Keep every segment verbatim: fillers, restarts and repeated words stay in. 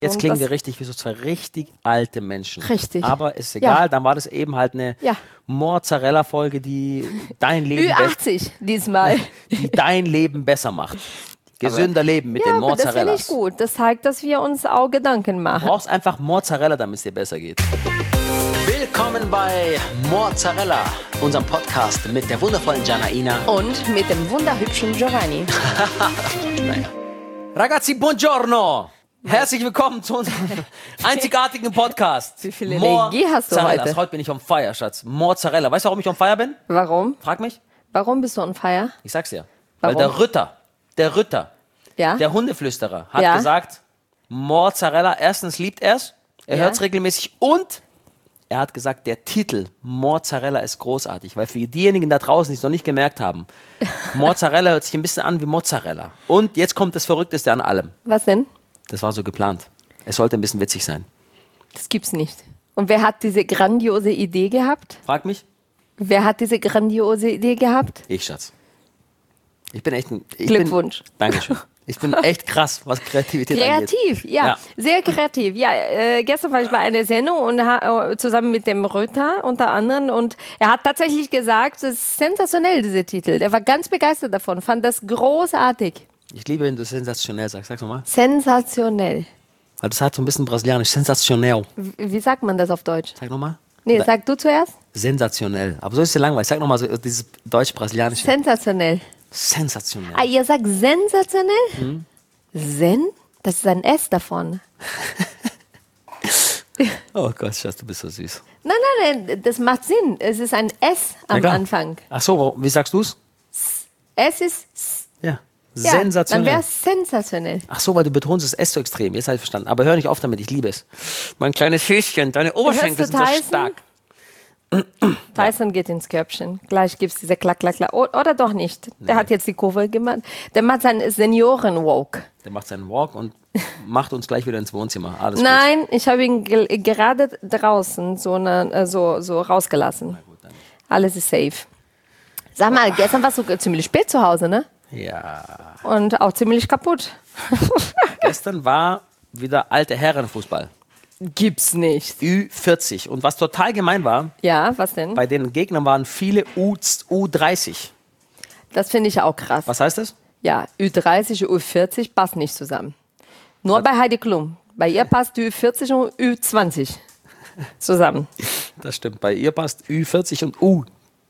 Jetzt klingen wir richtig wie so zwei richtig alte Menschen. Richtig. Aber ist egal, Ja. dann war das eben halt eine Ja. Mozzarella-Folge, die dein Leben, Ü achtzig diesmal. die dein Leben besser macht. Gesünder Leben mit Ja, den aber das finde Mozzarellas. ich gut. Das zeigt, dass wir uns auch Gedanken Du machen. brauchst einfach Mozzarella, damit es dir besser geht. Willkommen bei Mozzarella, unserem Podcast mit der wundervollen Janaina. Und mit dem wunderhübschen Giovanni. Naja. Ragazzi, buongiorno! Herzlich willkommen zu unserem einzigartigen Podcast. Wie viel Energie hast du Mozzarella. heute? Heute bin ich on fire, Schatz. Mozzarella. Weißt du, warum ich on fire bin? Warum? Frag mich. Warum bist du on fire? Ich sag's dir. Warum? Weil der Ritter, der Ritter, Ja? der Hundeflüsterer hat Ja. gesagt, Mozzarella, erstens liebt er's, er Ja. hört's regelmäßig und er hat gesagt, der Titel Mozzarella ist großartig, weil für diejenigen da draußen, die es noch nicht gemerkt haben, Mozzarella hört sich ein bisschen an wie Mozzarella. Und jetzt kommt das Verrückteste an allem. Was denn? Das war so geplant. Es sollte ein bisschen witzig sein. Das gibt's nicht. Und wer hat diese grandiose Idee gehabt? Frag mich. Wer hat diese grandiose Idee gehabt? Ich, Schatz. Ich bin echt ein... Ich Glückwunsch. Bin, Dankeschön. Ich bin echt krass, was Kreativität angeht. Kreativ, ja, Ja. sehr kreativ. Ja, äh, gestern war ich bei einer Sendung und ha, äh, zusammen mit dem Röther unter anderem und er hat tatsächlich gesagt, es ist sensationell, dieser Titel. Der war ganz begeistert davon, fand das großartig. Ich liebe, wenn du sensationell sagst. Sag's nochmal. Sensationell. Weil das hat so ein bisschen brasilianisch. Sensationell. W- Wie sagt man das auf Deutsch? Sag nochmal. Nee, sag du zuerst. Sensationell. Aber so ist es ja langweilig. Sag nochmal so dieses deutsch-brasilianische. Sensationell. Sensationell. Ah, ihr sagt sensationell? Sen? Das ist ein S davon. Oh Gott, Schatz, du bist so süß. Nein, nein, nein, das macht Sinn. Es ist ein S Na am klar. Anfang. Ach so, warum- wie sagst du's? S ist S. Ja. Ja, Sensationell. Dann wäre es sensationell. Ach so, weil du betonst das S so extrem. Jetzt habe ich verstanden. Aber hör nicht auf damit, ich liebe es. Mein kleines Häschen, deine Oberschenkel Hörst sind du so Tyson? stark. Tyson geht ins Körbchen. Gleich gibt es diese Klack, Klack, Klack. O- Oder doch nicht. Der hat jetzt die Kurve gemacht. Der macht seinen Senioren-Walk. Der macht seinen Walk und macht uns gleich wieder ins Wohnzimmer. Alles gut. Nein, ich habe ihn ge gerade draußen so, eine, äh, so, so rausgelassen. gut, dann. Alles ist safe. Sag mal, gestern warst du ziemlich spät zu Hause, ne? Ja. Und auch ziemlich kaputt. Gestern war wieder alter Herrenfußball. Gibt's nicht. Ü vierzig. Und was total gemein war, Ja, was denn? bei den Gegnern waren viele U dreißig. Das finde ich auch krass. Was heißt das? Ja, Ü dreißig und Ü vierzig passt nicht zusammen. Nur bei Heidi Klum. Bei ihr passt Ü vierzig und Ü zwanzig zusammen. Das stimmt. Bei ihr passt Ü vierzig und U.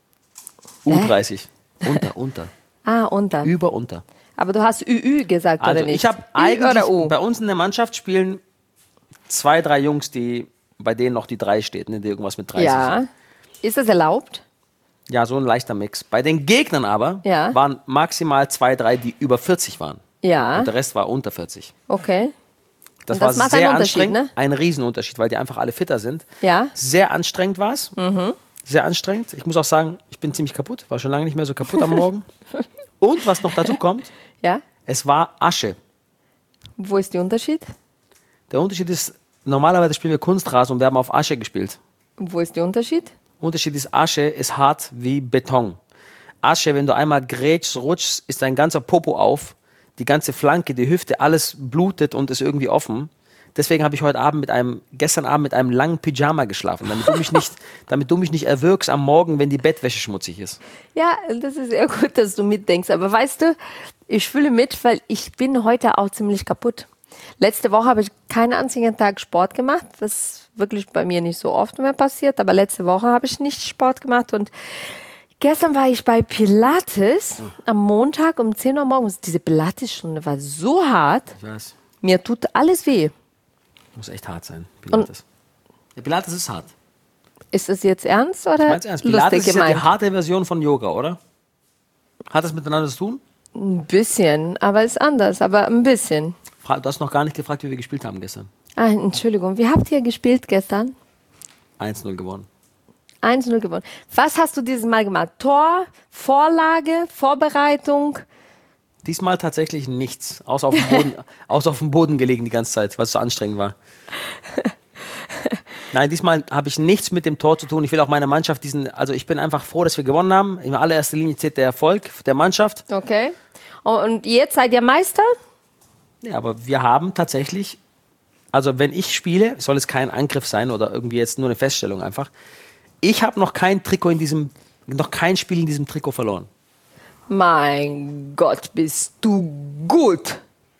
U dreißig. Unter, unter. Ah, unter. Über, unter. Aber du hast Ü Ü gesagt, Also oder nicht? ich habe Ü eigentlich, oder U? bei uns in der Mannschaft spielen zwei, drei Jungs, die, bei denen noch die drei steht, ne, die irgendwas mit dreißig Ja. sind. Ist das erlaubt? Ja, so ein leichter Mix. Bei den Gegnern aber Ja. waren maximal zwei, drei, die über vierzig waren. Ja. Und der Rest war unter vierzig. Okay. Das, Und war das macht sehr einen Unterschied, anstrengend. ne? Ein Riesenunterschied, weil die einfach alle fitter sind. Ja. Sehr anstrengend war es. Mhm. Sehr anstrengend. Ich muss auch sagen, ich bin ziemlich kaputt. War schon lange nicht mehr so kaputt am Morgen. Und was noch dazu kommt, Ja. es war Asche. Wo ist der Unterschied? Der Unterschied ist, normalerweise spielen wir Kunstrasen und wir haben auf Asche gespielt. Wo ist der Unterschied? Unterschied ist, Asche ist hart wie Beton. Asche, wenn du einmal grätschst, rutschst, ist dein ganzer Popo auf. Die ganze Flanke, die Hüfte, alles blutet und ist irgendwie offen. Deswegen habe ich heute Abend mit einem, gestern Abend mit einem langen Pyjama geschlafen, damit du mich nicht, damit du mich nicht erwürgst am Morgen, wenn die Bettwäsche schmutzig ist. Ja, das ist sehr gut, dass du mitdenkst. Aber weißt du, ich fühle mit, weil ich bin heute auch ziemlich kaputt. Letzte Woche habe ich keinen einzigen Tag Sport gemacht, was wirklich bei mir nicht so oft mehr passiert. Aber letzte Woche habe ich nicht Sport gemacht und gestern war ich bei Pilates am Montag um zehn Uhr morgens. Diese Pilates-Stunde war so hart, Ich weiß, mir tut alles weh. muss echt hart sein, Pilates. Ja, Pilates ist hart. Ist das jetzt ernst oder Meinst du ernst? Pilates lustig ist ja die gemeint? harte Version von Yoga, oder? Hat das miteinander zu tun? Ein bisschen, aber ist anders, aber ein bisschen. Fra- Du hast noch gar nicht gefragt, wie wir gespielt haben gestern. Ah, Entschuldigung, wie habt ihr gespielt gestern? eins null gewonnen. eins null gewonnen. Was hast du dieses Mal gemacht? Tor, Vorlage, Vorbereitung? Diesmal tatsächlich nichts, außer auf dem Boden, außer auf dem Boden gelegen die ganze Zeit, weil es so anstrengend war. Nein, diesmal habe ich nichts mit dem Tor zu tun. Ich will auch meiner Mannschaft diesen, also ich bin einfach froh, dass wir gewonnen haben. In allererster Linie zählt der Erfolg der Mannschaft. Okay. Und jetzt seid ihr Meister? Ja, aber wir haben tatsächlich Also wenn ich spiele, soll es kein Angriff sein oder irgendwie jetzt nur eine Feststellung einfach. Ich habe noch kein Trikot in diesem, noch kein Spiel in diesem Trikot verloren. Mein Gott, bist du gut.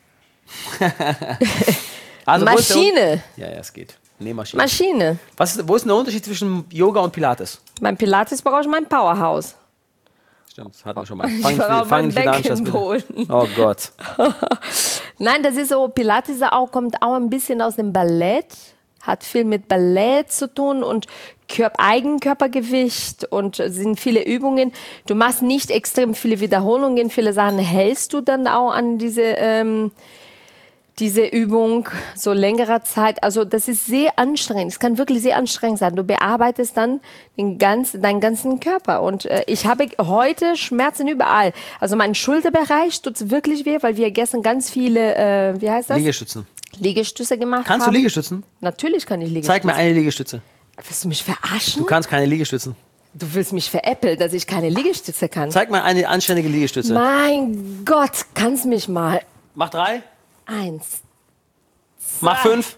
Also, wo ist der Un- Maschine. Ja, ja, es geht. Nee, Maschine. Maschine. Was ist, wo ist denn der Unterschied zwischen Yoga und Pilates? Beim Pilates brauche ich mein Powerhouse. Stimmt, das hatten wir schon mal. Ich Fang, brauche fang mein nicht wieder an, Schatz, bitte. Beckenboden. Oh Gott. Nein, das ist so, Pilates auch, kommt auch ein bisschen aus dem Ballett, hat viel mit Ballett zu tun und Körp- Eigenkörpergewicht und sind viele Übungen. Du machst nicht extrem viele Wiederholungen, viele Sachen hältst du dann auch an diese, ähm, diese Übung so längerer Zeit. Also das ist sehr anstrengend. Es kann wirklich sehr anstrengend sein. Du bearbeitest dann den ganzen, deinen ganzen Körper. Und äh, ich habe heute Schmerzen überall. Also mein Schulterbereich tut wirklich weh, weil wir gestern ganz viele, äh, wie heißt das? Liegestützen. Liegestütze gemacht Kannst haben. du Liegestützen? Natürlich kann ich Liegestütze. Zeig mir eine Liegestütze. Willst du mich verarschen? Du kannst keine Liegestützen. Du willst mich veräppeln, dass ich keine Liegestütze kann. Zeig mir eine anständige Liegestütze. Mein Gott, kannst mich mal. Mach drei. Eins, Mach fünf.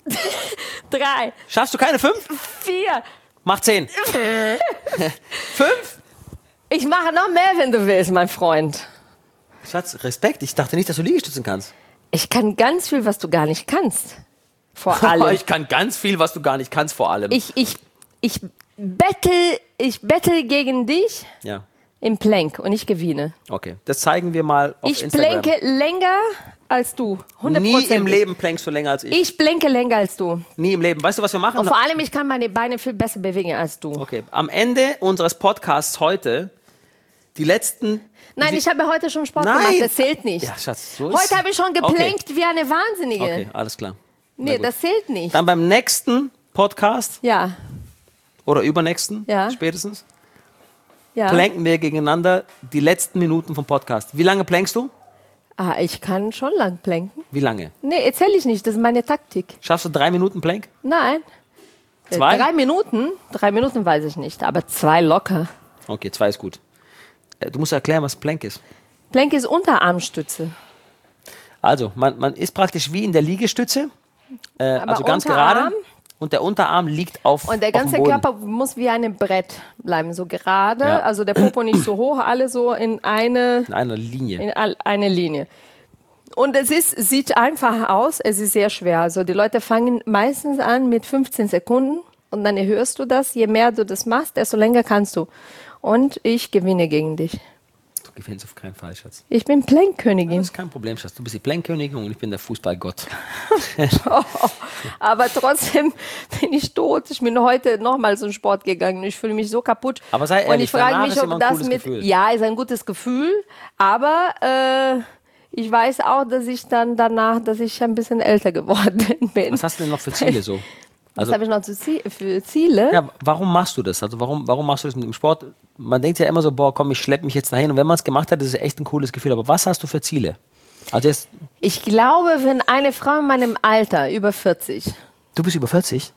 drei, Schaffst du keine fünf? vier. Mach zehn. Fünf? Ich mache noch mehr, wenn du willst, mein Freund. Schatz, Respekt. Ich dachte nicht, dass du Liegestützen kannst. Ich kann ganz viel, was du gar nicht kannst. Vor allem. Ich kann ganz viel, was du gar nicht kannst, vor allem. Ich, ich, ich bettel, ich bettel gegen dich Ja, im Plank und ich gewinne. okay. Das zeigen wir mal auf Ich Instagram. planke länger als du. hundert Nie Prozent. im Leben plankst du länger als ich. Ich planke länger als du. Nie im Leben. Weißt du, was wir machen? Und vor allem, ich kann meine Beine viel besser bewegen als du. Okay, am Ende unseres Podcasts heute, die letzten... Nein, die- ich habe heute schon Sport Nein. gemacht, das zählt nicht. Ja, Schatz, so ist Heute habe ich schon geplankt wie eine Wahnsinnige. Okay, alles klar. Na Nee, gut. das zählt nicht. Dann beim nächsten Podcast Ja, oder übernächsten Ja. spätestens, ja. planken wir gegeneinander die letzten Minuten vom Podcast. Wie lange plankst du? Ah, ich kann schon lang planken. Wie lange? Nee, erzähle ich nicht, das ist meine Taktik. Schaffst du drei Minuten Plank? Nein. Äh, Zwei? Drei Minuten? Drei Minuten weiß ich nicht, aber zwei locker. Okay, zwei ist gut. Äh, Du musst erklären, was Plank ist. Plank ist Unterarmstütze. Also, man, man ist praktisch wie in der Liegestütze, äh, also ganz Unterarm? gerade. Und der Unterarm liegt auf, Und der auf dem ganze Boden. Körper muss wie ein Brett bleiben, so gerade. Ja. Also der Popo nicht so hoch, alle so in eine, In einer Linie. in all- eine Linie. Und es ist, sieht einfach aus, es ist sehr schwer. Also die Leute fangen meistens an mit fünfzehn Sekunden und dann hörst du das. Je mehr du das machst, desto länger kannst du. Und ich gewinne gegen dich. Du gewinnst auf keinen Fall, Schatz. Ich bin Plankkönigin. Das ist kein Problem, Schatz. Du bist die Plankkönigin und ich bin der Fußballgott. Aber trotzdem bin ich tot. Ich bin heute nochmal so einen Sport gegangen. Ich fühle mich so kaputt. Aber sei Und ehrlich, ich frage danach mich, ist immer ob ein das cooles mit. Gefühl. Ja, ist ein gutes Gefühl. Aber äh, ich weiß auch, dass ich dann danach, dass ich ein bisschen älter geworden bin. Was hast du denn noch für Ziele so? Was Also, habe ich noch zu Zie- für Ziele? ja, warum machst du das? Also warum, warum machst du das mit dem Sport? Man denkt ja immer so, boah, komm, ich schleppe mich jetzt dahin. Und wenn man es gemacht hat, ist es echt ein cooles Gefühl. Aber was hast du für Ziele? Also jetzt, Ich glaube, wenn eine Frau in meinem Alter, über vierzig, du bist über vierzig?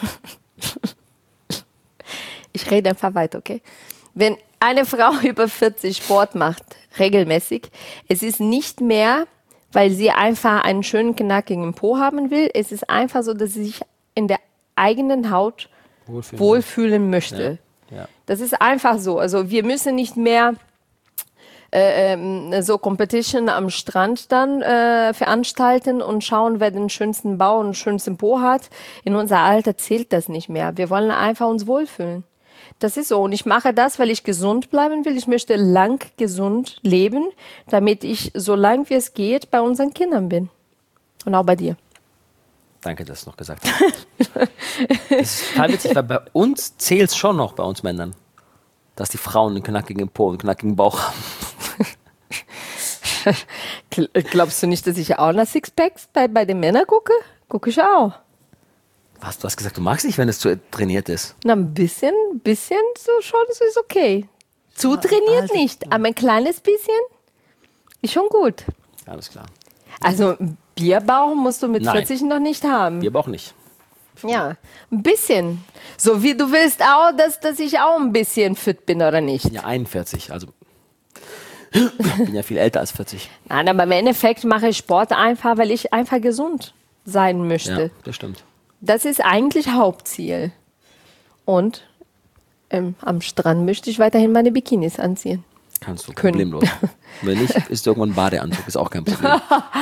ich rede einfach weiter, okay? Wenn eine Frau über vierzig Sport macht, regelmäßig, es ist nicht mehr, weil sie einfach einen schönen knackigen Po haben will, es ist einfach so, dass sie sich in der eigenen Haut Wohlfühlen. wohlfühlen möchte. Ja. Das ist einfach so. Also wir müssen nicht mehr äh, ähm, so Competition am Strand dann äh, veranstalten und schauen, wer den schönsten Bau und den schönsten Po hat. In unser Alter zählt das nicht mehr. Wir wollen einfach uns wohlfühlen. Das ist so. Und ich mache das, weil ich gesund bleiben will. Ich möchte lang gesund leben, damit ich so lang wie es geht bei unseren Kindern bin. Und auch bei dir. Danke, dass du es noch gesagt hast. Das ist total witzig, weil bei uns zählt es schon noch, bei uns Männern, dass die Frauen einen knackigen Po, einen knackigen Bauch haben. Glaubst du nicht, dass ich auch nach Sixpacks bei, bei den Männern gucke? Gucke ich auch. Was, du hast gesagt, du magst nicht, wenn es zu trainiert ist. Na, ein bisschen, bisschen so schon, so ist okay. Zu trainiert Alter. nicht, aber ein kleines bisschen ist schon gut. Alles klar. Also ein Bierbauch musst du mit Nein. vierzig noch nicht haben. Wir aber auch nicht. Ja, ein bisschen. So wie du willst auch, dass, dass ich auch ein bisschen fit bin, oder nicht? Ich bin ja einundvierzig, also ich bin ja viel älter als vierzig. Nein, aber im Endeffekt mache ich Sport einfach, weil ich einfach gesund sein möchte. Ja, das stimmt. Das ist eigentlich Hauptziel. Und ähm, am Strand möchte ich weiterhin meine Bikinis anziehen. Kannst du, Können. problemlos. Wenn nicht, ist irgendwann ein Badeanzug, ist auch kein Problem.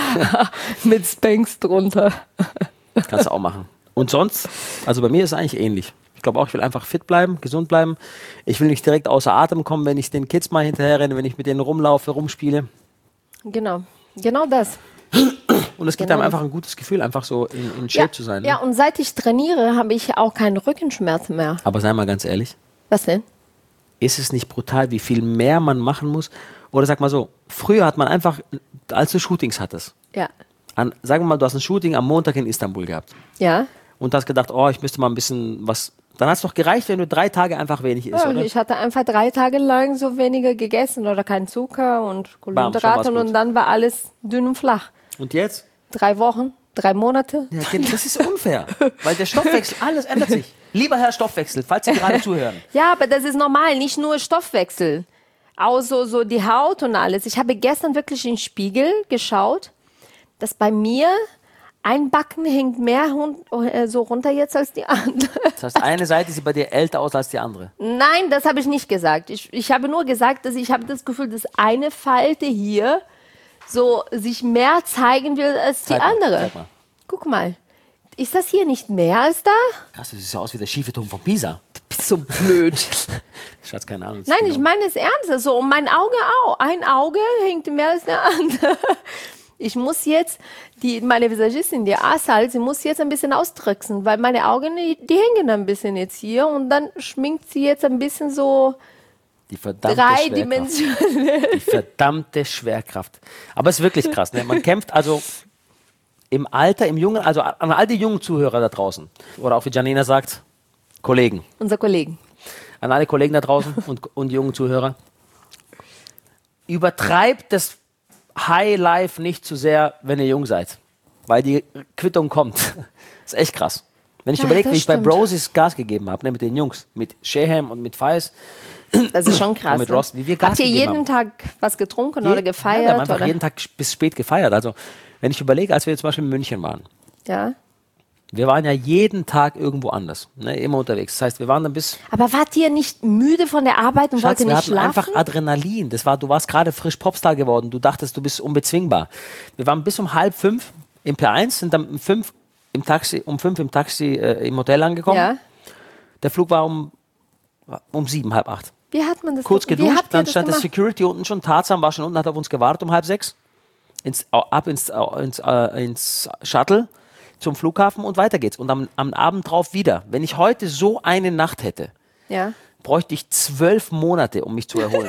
Mit Spanks drunter. Kannst du auch machen. Und sonst, also bei mir ist es eigentlich ähnlich. Ich glaube auch, ich will einfach fit bleiben, gesund bleiben. Ich will nicht direkt außer Atem kommen, wenn ich den Kids mal hinterher renne, wenn ich mit denen rumlaufe, rumspiele. Genau, genau das. Und es gibt Genau. einem einfach ein gutes Gefühl, einfach so in, in Shape Ja, zu sein. Ne? ja, und seit ich trainiere, habe ich auch keinen Rückenschmerz mehr. Aber sei mal ganz ehrlich, Was denn? ist es nicht brutal, wie viel mehr man machen muss? Oder sag mal so, früher hat man einfach, als du Shootings hattest, Ja. an, sagen wir mal, du hast ein Shooting am Montag in Istanbul gehabt Ja. und hast gedacht, oh, ich müsste mal ein bisschen was, dann hat es doch gereicht, wenn du drei Tage einfach wenig isst, Ja, oder? ich hatte einfach drei Tage lang so weniger gegessen oder kein Zucker und Bam, schon war's Kohlenhydrate gut. und dann war alles dünn und flach. Und jetzt? Drei Wochen, drei Monate. Ja, Kind, das ist unfair, weil der Stoffwechsel, alles ändert sich. Lieber Herr Stoffwechsel, falls Sie gerade zuhören. Ja, aber das ist normal, nicht nur Stoffwechsel. Auch so, so die Haut und alles. Ich habe gestern wirklich in den Spiegel geschaut, dass bei mir ein Backen hängt mehr hun- äh, so runter jetzt als die andere. Das heißt, eine Seite sieht bei dir älter aus als die andere. Nein, das habe ich nicht gesagt. Ich, ich habe nur gesagt, dass ich habe das Gefühl, dass eine Falte hier so sich mehr zeigen will als die Zeig mal, andere. zeig mal. Guck mal. Ist das hier nicht mehr als da? Krass, das sieht so aus wie der schiefe Turm von Pisa. Bist so blöd. Schatz, keine Ahnung. Nein, ich meine es ernst. So, und mein Auge auch. Ein Auge hängt mehr als der andere. Ich muss jetzt, die, meine Visagistin, die Asal, sie muss jetzt ein bisschen austricksen, weil meine Augen, die, die hängen ein bisschen jetzt hier und dann schminkt sie jetzt ein bisschen so Die verdammte Schwerkraft. dreidimensional. Die verdammte Schwerkraft. Aber es ist wirklich krass. Ne? Man kämpft also im Alter, im Jungen, also an all die jungen Zuhörer da draußen. Oder auch wie Janina sagt, Kollegen. Unser Kollegen. An alle Kollegen da draußen und, und jungen Zuhörer. Übertreibt das High Life nicht zu sehr, wenn ihr jung seid. Weil die Quittung kommt. Das ist echt krass. Wenn ich Ja, überlege, das wie ich bei stimmt. Brosies Gas gegeben habe, ne, mit den Jungs, mit Sheham und mit Faiz Das ist schon krass. und mit Ne? Ross, wie wir Gas Habt ihr gegeben jeden haben. Tag was getrunken Je- oder Ja, wir gefeiert? haben einfach oder? jeden Tag bis spät gefeiert. Also, wenn ich überlege, als wir zum Beispiel in München waren, Ja. wir waren ja jeden Tag irgendwo anders, ne, immer unterwegs. Das heißt, wir waren dann bis, Aber wart ihr nicht müde von der Arbeit und Schatz, wollt ihr wir nicht hatten schlafen? einfach Adrenalin. Das war, du warst gerade frisch Popstar geworden. Du dachtest, du bist unbezwingbar. Wir waren bis um halb fünf im P eins, sind dann um fünf im Taxi, um fünf im Taxi äh, im Hotel angekommen. Ja. Der Flug war um, um sieben, halb acht. Wie hat man das Kurz Wie geduscht, habt ihr dann das stand der gemacht? Security unten schon, Tarzan war schon unten, hat auf uns gewartet um halb sechs. Ins, au- ab ins, au- ins, äh, ins Shuttle zum Flughafen und weiter geht's. Und am, am Abend drauf wieder. Wenn ich heute so eine Nacht hätte, Ja. bräuchte ich zwölf Monate, um mich zu erholen.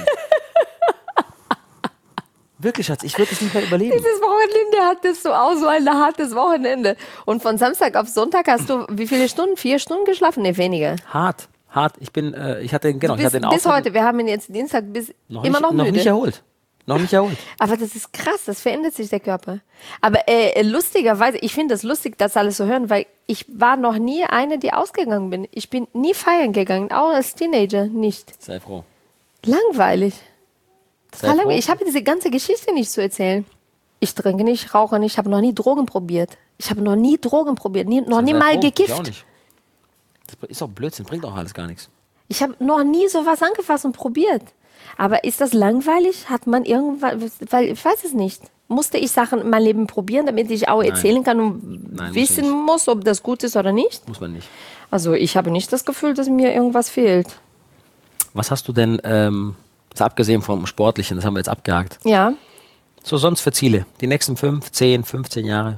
Wirklich, Schatz, ich würde es nicht mehr überleben. Dieses Wochenende hattest du auch so ein hartes Wochenende. Und von Samstag auf Sonntag hast du wie viele Stunden? Vier Stunden geschlafen? Ne, weniger. Hart, hart. Ich bin, äh, ich hatte, genau, ich Bis, hatte den bis Aufwand- heute. Wir haben ihn jetzt Dienstag bis noch immer nicht, noch noch müde. nicht erholt. Noch nicht erholt. Aber das ist krass, das verändert sich der Körper. Aber äh, lustigerweise, ich finde es lustig, das alles zu hören, weil ich war noch nie eine, die ausgegangen bin. Ich bin nie feiern gegangen, auch als Teenager nicht. Sei froh. Langweilig. Sei Total froh. langweilig. Ich habe diese ganze Geschichte nicht zu erzählen. Ich trinke nicht, rauche nicht, ich habe noch nie Drogen probiert. Ich habe noch nie Drogen probiert, nie, noch nie Sei mal froh. Ich gekifft. auch nicht. Das ist auch Blödsinn, bringt auch alles gar nichts. Ich habe noch nie sowas angefasst und probiert. Aber ist das langweilig? Hat man irgendwann, weil ich weiß es nicht. Musste ich Sachen in meinem Leben probieren, damit ich auch erzählen kann und Nein, musst wissen du nicht. muss, ob das gut ist oder nicht? Muss man nicht. Also ich habe nicht das Gefühl, dass mir irgendwas fehlt. Was hast du denn, ähm, jetzt abgesehen vom Sportlichen, das haben wir jetzt abgehakt, Ja. so sonst für Ziele? Die nächsten fünf, zehn, fünfzehn Jahre?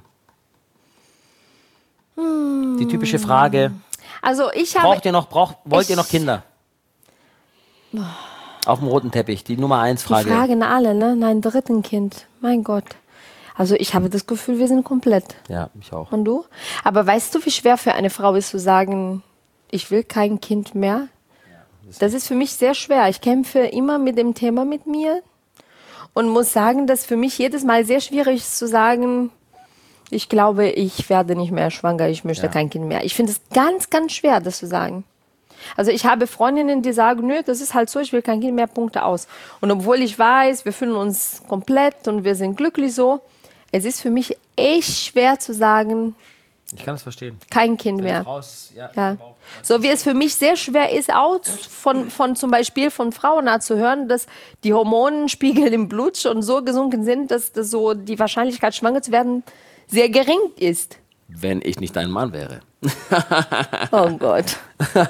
Die typische Frage, Also ich habe. braucht ihr noch, braucht, wollt Ich- ihr noch Kinder? Auf dem roten Teppich, die Nummer eins Die Frage. fragen alle, ne? Nein, dritten Kind. Mein Gott. Also ich habe das Gefühl, wir sind komplett. Ja, ich auch. Und du? Aber weißt du, wie schwer für eine Frau ist zu sagen, ich will kein Kind mehr? Das ist für mich sehr schwer. Ich kämpfe immer mit dem Thema mit mir und muss sagen, dass für mich jedes Mal sehr schwierig ist zu sagen, ich glaube, ich werde nicht mehr schwanger, ich möchte Ja. kein Kind mehr. Ich finde es ganz, ganz schwer, das zu sagen. Also ich habe Freundinnen, die sagen, nö, das ist halt so, ich will kein Kind mehr, Punkte aus. Und obwohl ich weiß, wir fühlen uns komplett und wir sind glücklich so, Es ist für mich echt schwer zu sagen, Ich kann das verstehen. kein Kind mehr. Ja. So wie es für mich sehr schwer ist, auch von, von zum Beispiel von Frauen zu hören, dass die Hormonspiegel im Blut schon so gesunken sind, dass das so die Wahrscheinlichkeit, schwanger zu werden, sehr gering ist. Wenn ich nicht dein Mann wäre. Oh Gott.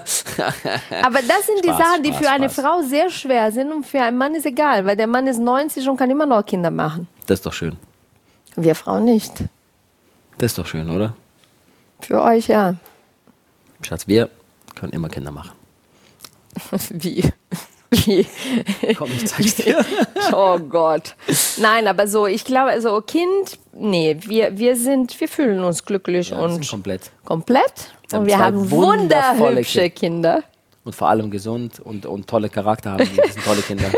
Aber das sind die Spaß, Sachen, die Spaß, für eine Spaß. Frau sehr schwer sind und für einen Mann ist egal, weil der Mann ist neunzig und kann immer noch Kinder machen. Das ist doch schön. Wir Frauen nicht. Das ist doch schön, oder? Für euch ja. Schatz, wir können immer Kinder machen. Wie? Wie? Komm, ich zeig's dir. Oh Gott. Nein, aber so, ich glaube, also Kind, nee, wir, wir sind, wir fühlen uns glücklich Ja, wir sind und komplett. komplett. Wir haben Und wir zwei haben wundervolle wunderhübsche Kinder. Und vor allem gesund und, und tolle Charakter haben. Die sind tolle Kinder.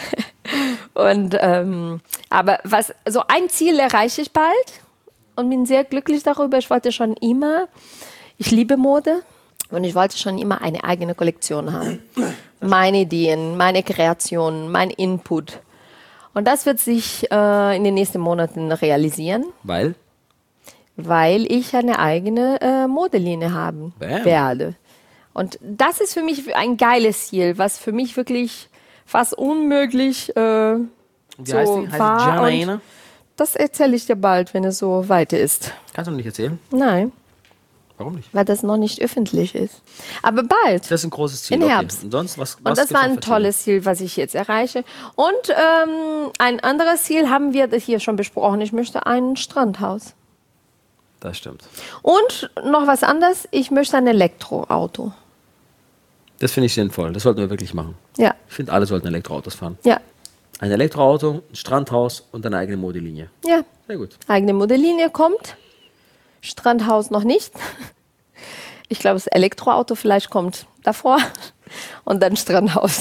Und, ähm, aber was, so ein Ziel erreiche ich bald und bin sehr glücklich darüber. Ich wollte schon immer, ich liebe Mode und ich wollte schon immer eine eigene Kollektion haben. Meine Ideen, meine Kreationen, mein Input. Und das wird sich äh, in den nächsten Monaten realisieren, Weil? weil ich eine eigene äh, Modelinie haben Bam. werde. Und das ist für mich ein geiles Ziel, was für mich wirklich fast unmöglich äh, Wie so heißt die? Heißt war. die Und Janaina? das erzähle ich dir bald, wenn es so weit ist. Kannst du nicht erzählen? Nein, Warum nicht? weil das noch nicht öffentlich ist. Aber bald. Das ist ein großes Ziel. Im okay. Herbst. Und sonst, was, Und was das gibt's war noch ein für Ziele? tolles Ziel, was ich jetzt erreiche. Und ähm, ein anderes Ziel haben wir das hier schon besprochen. Ich möchte ein Strandhaus. Das stimmt. Und noch was anderes. Ich möchte ein Elektroauto. Das finde ich sinnvoll. Das sollten wir wirklich machen. Ja, Ich finde, alle sollten Elektroautos fahren. ja, Ein Elektroauto, ein Strandhaus und eine eigene Modelinie. ja. Sehr gut. Eigene Modellinie kommt. Strandhaus noch nicht. Ich glaube, das Elektroauto vielleicht kommt davor. Und dann Strandhaus.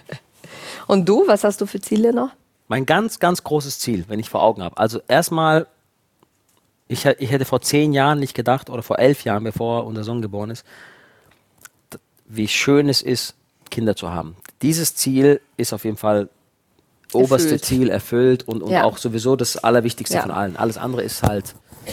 Und du, was hast du für Ziele noch? Mein ganz, ganz großes Ziel, wenn ich vor Augen habe. Also erstmal, ich, hä- ich hätte vor zehn Jahren nicht gedacht, oder vor elf Jahren, bevor unser Sohn geboren ist, d- wie schön es ist, Kinder zu haben. Dieses Ziel ist auf jeden Fall oberste Erfüllt. Ziel erfüllt und, und Ja. auch sowieso das Allerwichtigste Ja. von allen. Alles andere ist halt.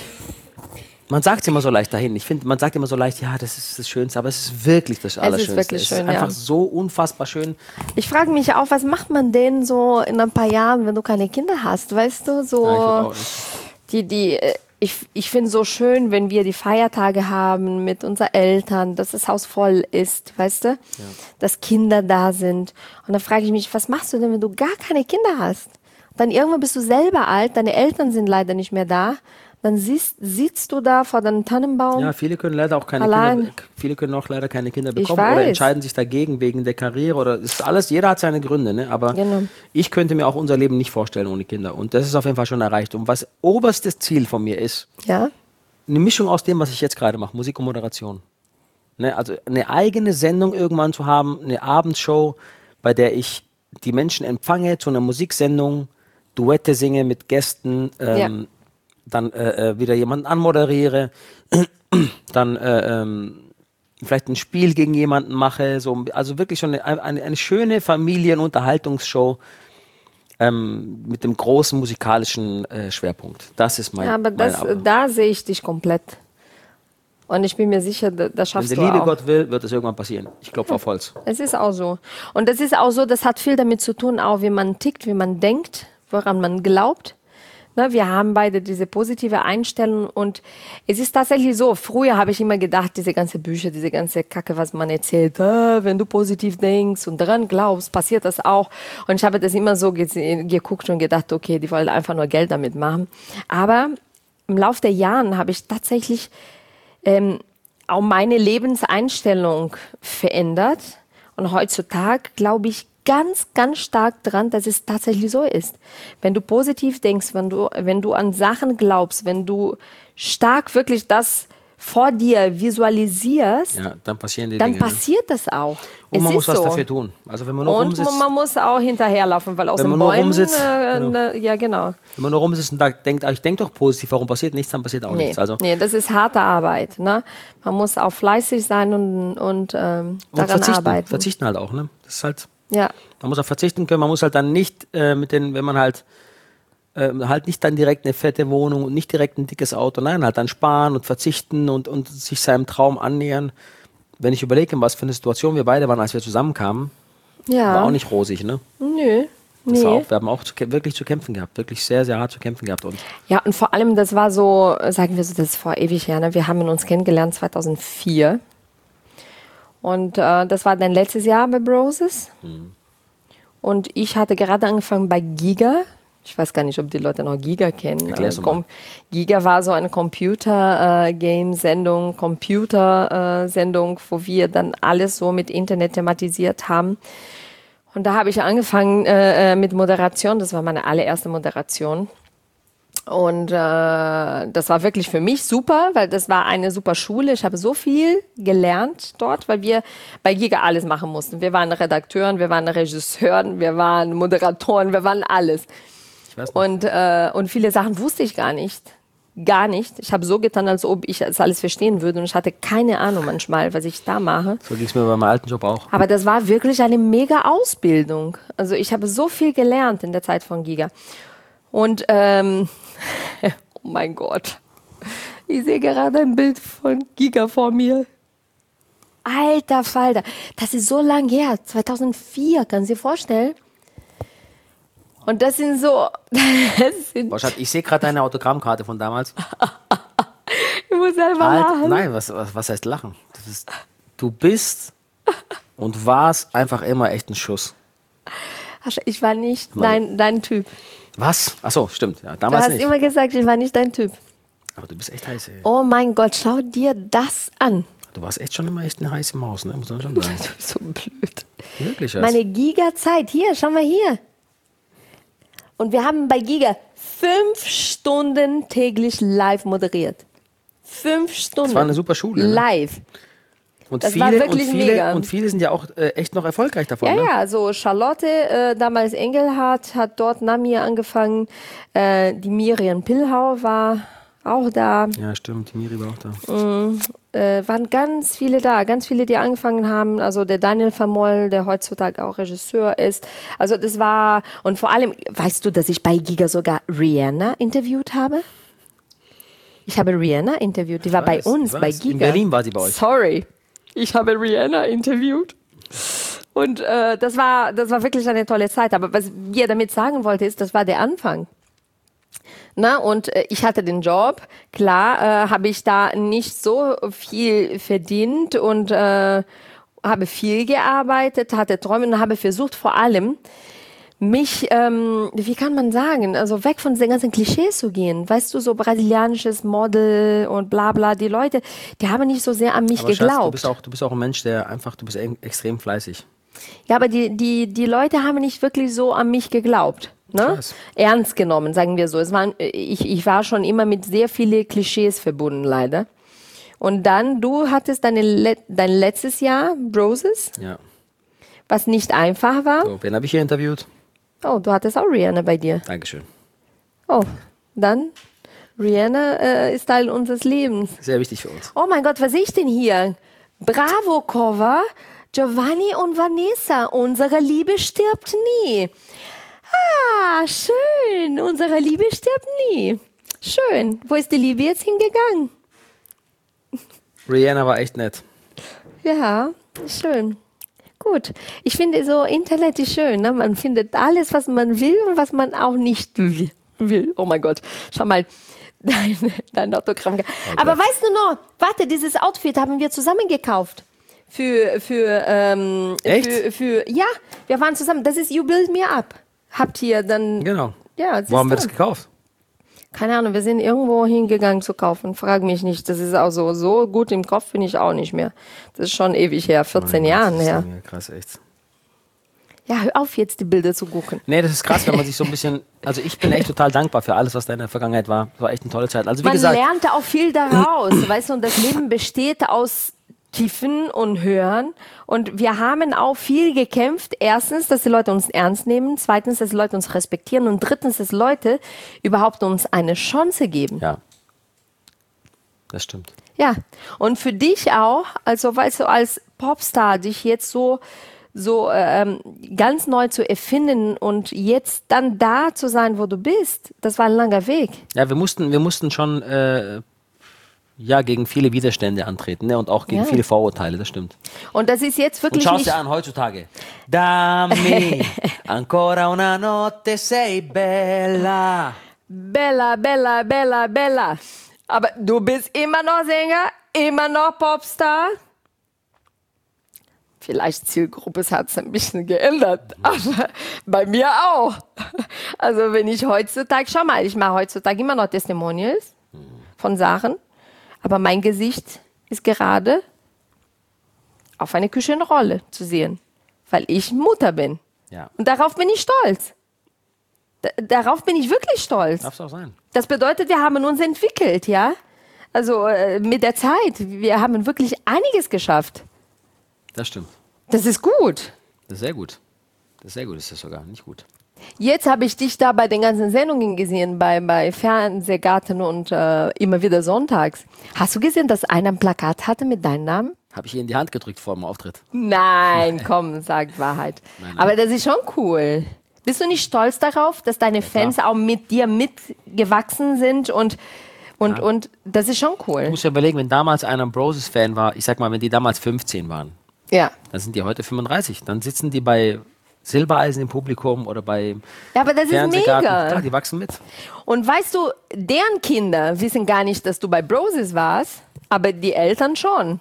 Man sagt es immer so leicht dahin. Ich finde, man sagt immer so leicht, ja, das ist das Schönste, aber es ist wirklich das Allerschönste. wirklich es schön, ist einfach ja. so unfassbar schön. Ich frage mich auch, was macht man denn so in ein paar Jahren, wenn du keine Kinder hast? Weißt du, so Ja, ich glaub auch nicht. die, die, äh, ich, ich finde so schön, wenn wir die Feiertage haben mit unseren Eltern, dass das Haus voll ist, weißt du, dass Kinder da sind. Und dann frage ich mich, was machst du denn, wenn du gar keine Kinder hast? Dann irgendwann bist du selber alt, deine Eltern sind leider nicht mehr da. Dann siehst, sitzt du da vor deinem Tannenbaum. Ja, viele können leider auch keine Allein. Kinder, viele können auch leider keine Kinder Ich bekommen oder weiß. entscheiden sich dagegen wegen der Karriere oder ist alles, jeder hat seine Gründe, ne? Aber Genau. ich könnte mir auch unser Leben nicht vorstellen ohne Kinder und das ist auf jeden Fall schon erreicht. Und was oberstes Ziel von mir ist, Ja, eine Mischung aus dem, was ich jetzt gerade mache, Musik und Moderation. Ne? Also eine eigene Sendung irgendwann zu haben, eine Abendshow, bei der ich die Menschen empfange zu einer Musiksendung, Duette singe mit Gästen, ähm, dann äh, äh, wieder jemanden anmoderiere, dann äh, ähm, vielleicht ein Spiel gegen jemanden mache, so, also wirklich schon eine, eine, eine schöne Familienunterhaltungsshow ähm, mit dem großen musikalischen äh, Schwerpunkt. Das ist mein, ja aber mein das, Aber. da sehe ich dich komplett. Und ich bin mir sicher, da, das Wenn schaffst der du liebe auch. Gott will, wird es irgendwann passieren. Ich klopfe auf Holz. Es ist auch so. Und das ist auch so, das hat viel damit zu tun, auch wie man tickt, wie man denkt, woran man glaubt. Ne, wir haben beide diese positive Einstellung und es ist tatsächlich so, früher habe ich immer gedacht, diese ganze Bücher, diese ganze Kacke, was man erzählt, ah, wenn du positiv denkst und daran glaubst, passiert das auch. Und ich habe das immer so gesehen, geguckt und gedacht, okay, die wollen einfach nur Geld damit machen. Aber im Laufe der Jahre habe ich tatsächlich ähm, auch meine Lebenseinstellung verändert. Und heutzutage glaube ich ganz, ganz stark dran, dass es tatsächlich so ist. Wenn du positiv denkst, wenn du, wenn du an Sachen glaubst, wenn du stark wirklich das vor dir visualisierst, Ja, dann passieren die dann Dinge. ne? passiert das auch. Und es man ist muss was so. dafür tun. Also wenn man nur Und rumsitzt, man muss auch hinterherlaufen, weil aus Wenn den man nur Bäumen, rumsitzt, äh, genau. ne, ja genau. wenn man nur rumsitzt und da denkt, ah, ich denke doch positiv, warum passiert nichts, dann passiert auch Nee, nichts. Also nee, das ist harte Arbeit. Ne? Man muss auch fleißig sein und, und ähm, und daran verzichten, arbeiten. verzichten halt auch. Ne? Das ist halt, Ja, man muss auch verzichten können. Man muss halt dann nicht äh, mit den, wenn man halt Ähm, halt nicht dann direkt eine fette Wohnung und nicht direkt ein dickes Auto. Nein, halt dann sparen und verzichten und, und sich seinem Traum annähern. Wenn ich überlege, in was für eine Situation wir beide waren, als wir zusammenkamen, Ja. war auch nicht rosig, ne? Nö. Das war Nee. auch, wir haben auch zu, kä- wirklich zu kämpfen gehabt, wirklich sehr, sehr hart zu kämpfen gehabt. Und Ja, und vor allem, das war so, sagen wir so, das ist vor ewig her, ne? Wir haben uns kennengelernt zweitausendvier. Und äh, das war dann letztes Jahr bei Broses. Mhm. Und ich hatte gerade angefangen bei Giga. Ich weiß gar nicht, ob die Leute noch Giga kennen. Erklär's Äh, doch mal. Com- Giga war so eine Computer-Game-Sendung, Computer-Sendung, wo wir dann alles so mit Internet thematisiert haben. Und da habe ich angefangen äh, äh, mit Moderation. Das war meine allererste Moderation. Und äh, das war wirklich für mich super, weil das war eine super Schule. Ich habe so viel gelernt dort, weil wir bei Giga alles machen mussten. Wir waren Redakteuren, wir waren Regisseuren, wir waren Moderatoren, wir waren alles. ich weiß nicht. Und, äh, und viele Sachen wusste ich gar nicht. Gar nicht. Ich habe so getan, als ob ich das alles verstehen würde. Und ich hatte keine Ahnung manchmal, was ich da mache. So ging es mir bei meinem alten Job auch. Aber das war wirklich eine mega Ausbildung. Also ich habe so viel gelernt in der Zeit von Giga. Und, ähm, oh mein Gott. Ich sehe gerade ein Bild von Giga vor mir. Alter Falter. Das ist so lang her. zweitausendvier, kannst du dir vorstellen? Und das sind so, das sind, Boah, Schatz, ich sehe gerade deine Autogrammkarte von damals. ich muss selber Halt, lachen. nein, was, was, was heißt lachen? Das ist, du bist und warst einfach immer echt ein Schuss. Ich war nicht dein, dein Typ. Was? Achso, stimmt. Ja, Du damals hast nicht. immer gesagt, ich war nicht dein Typ. Aber du bist echt heiß, ey. Oh mein Gott, schau dir das an. Du warst echt schon immer echt eine heiße Maus, ne? Muss man schon sagen. Du bist so blöd. Wirklich, was? Meine Giga-Zeit. Hier, schau mal hier. Und wir haben bei Giga fünf Stunden täglich live moderiert. Fünf Stunden. Das war eine super Schule. Ne? Live. Und, das viele, war und, wirklich viele, mega. und viele sind ja auch äh, echt noch erfolgreich davon. Ja, ne? ja, so Charlotte, äh, damals Engelhardt, hat dort nach mir angefangen. Äh, die Miriam Pillhau war auch da. Ja, stimmt. Die Miri war auch da. Äh, waren ganz viele da, ganz viele, die angefangen haben. Also der Daniel Vermoll, der heutzutage auch Regisseur ist. Also das war, und vor allem, weißt du, dass ich bei Giga sogar Rihanna interviewt habe? Ich habe Rihanna interviewt, die war bei weiß, uns, ich bei weiß. Giga. In Berlin war sie bei euch. Sorry, ich habe Rihanna interviewt. Und äh, das war, das war wirklich eine tolle Zeit. Aber was wir damit sagen wollten, ist, das war der Anfang. Na, und äh, ich hatte den Job, klar, äh, habe ich da nicht so viel verdient und äh, habe viel gearbeitet, hatte Träume und habe versucht vor allem, mich, ähm, wie kann man sagen, also weg von den ganzen Klischees zu gehen. Weißt du, so brasilianisches Model und bla bla, die Leute, die haben nicht so sehr an mich Aber Schatz, geglaubt. du bist, auch, du bist auch ein Mensch, der einfach, du bist e- extrem fleißig. Ja, aber die, die, die Leute haben nicht wirklich so an mich geglaubt. Ne? Ich weiß. Ernst genommen, sagen wir so. Es waren, ich, ich war schon immer mit sehr vielen Klischees verbunden, leider. Und dann, du hattest deine, Le- dein letztes Jahr, Broses, Ja. was nicht einfach war. So, wen habe ich hier interviewt? Oh, du hattest auch Rihanna bei dir. Dankeschön. Oh, dann, Rihanna äh, ist Teil unseres Lebens. Sehr wichtig für uns. Oh mein Gott, was sehe ich denn hier? Bravo-Cover, Giovanni und Vanessa, unsere Liebe stirbt nie. Ah, schön, unsere Liebe stirbt nie. Schön, wo ist die Liebe jetzt hingegangen? Rihanna war echt nett. Ja, schön. Gut, ich finde so Internet ist schön, ne? Man findet alles, was man will und was man auch nicht will. will. Oh mein Gott, schau mal, dein, dein Autogramm. Aber weißt du noch, warte, dieses Outfit haben wir zusammen gekauft. Für, für, ähm, Echt? für, für, ja, wir waren zusammen, das ist You Build Me Up. Habt ihr dann, Genau. ja, Wo haben wir siehst das du? gekauft? Keine Ahnung, wir sind irgendwo hingegangen zu kaufen. Frag mich nicht. Das ist auch so, so gut im Kopf bin ich auch nicht mehr. Das ist schon ewig her, vierzehn Mein Gott, Jahren das ist her. ja krass, echt. Ja, hör auf jetzt die Bilder zu gucken. Nee, das ist krass, wenn man sich so ein bisschen. Also, ich bin echt total dankbar für alles, was da in der Vergangenheit war. Das war echt eine tolle Zeit. Also, wie Man gesagt, lernt auch viel daraus, weißt du, und das Leben besteht aus Tiefen und Hören. Und wir haben auch viel gekämpft. Erstens, dass die Leute uns ernst nehmen. Zweitens, dass die Leute uns respektieren. Und drittens, dass Leute überhaupt uns eine Chance geben. ja. Das stimmt. Ja, und für dich auch, also weißt du, als Popstar dich jetzt so so ähm, ganz neu zu erfinden und jetzt dann da zu sein, wo du bist, das war ein langer Weg. Ja, wir mussten, wir mussten schon äh, ja, gegen viele Widerstände antreten, ne? Und auch gegen Ja. viele Vorurteile, das stimmt. Und das ist jetzt Und wirklich schau es nicht... dir an, heutzutage. Dammi ancora una notte sei bella. Bella, Bella, Bella, Bella. Aber du bist immer noch Sänger, immer noch Popstar. Vielleicht Zielgruppe hat es ein bisschen geändert, aber bei mir auch. Also wenn ich heutzutage, schau mal, ich mache heutzutage immer noch Testimonials von Sachen, aber mein Gesicht ist gerade auf eine Küchenrolle zu sehen, weil ich Mutter bin. Ja, Und darauf bin ich stolz. D- darauf bin ich wirklich stolz. darf es auch sein. Das bedeutet, wir haben uns entwickelt, ja? Also äh, mit der Zeit. Wir haben wirklich einiges geschafft. Das stimmt. Das ist gut. Das ist sehr gut. Das ist sehr gut, ist das sogar, nicht gut. Jetzt habe ich dich da bei den ganzen Sendungen gesehen, bei, bei Fernsehgarten und äh, immer wieder sonntags. Hast du gesehen, dass einer ein Plakat hatte mit deinem Namen? Habe ich ihr in die Hand gedrückt vor dem Auftritt. Nein, komm, sag Wahrheit. Nein, nein. Aber das ist schon cool. Bist du nicht stolz darauf, dass deine Fans auch mit dir mitgewachsen sind und, und, und das ist schon Du cool. musst ja überlegen, wenn damals einer ein Broses-Fan war, ich sag mal, wenn die damals fünfzehn waren, Ja. dann sind die heute fünfunddreißig. Dann sitzen die bei Silbereisen im Publikum oder bei Ja, aber das ist Fernsehgarten. mega. Klar, die wachsen mit. Und weißt du, deren Kinder wissen gar nicht, dass du bei Broses warst, aber die Eltern schon.